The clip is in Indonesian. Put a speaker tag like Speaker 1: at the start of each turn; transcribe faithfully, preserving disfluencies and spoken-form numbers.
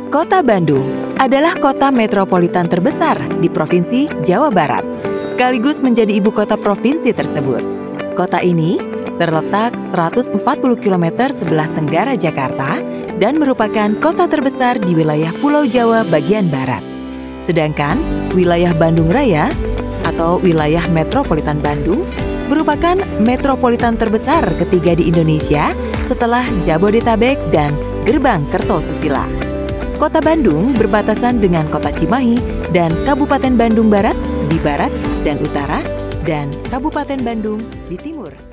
Speaker 1: Kota Bandung adalah kota metropolitan terbesar di Provinsi Jawa Barat, sekaligus menjadi ibu kota provinsi tersebut. Kota ini terletak seratus empat puluh kilometer sebelah tenggara Jakarta dan merupakan kota terbesar di wilayah Pulau Jawa bagian barat. Sedangkan wilayah Bandung Raya atau wilayah metropolitan Bandung merupakan metropolitan terbesar ketiga di Indonesia setelah Jabodetabek dan Gerbang Kertosusila. Kota Bandung berbatasan dengan Kota Cimahi dan Kabupaten Bandung Barat di barat dan utara dan Kabupaten Bandung di timur.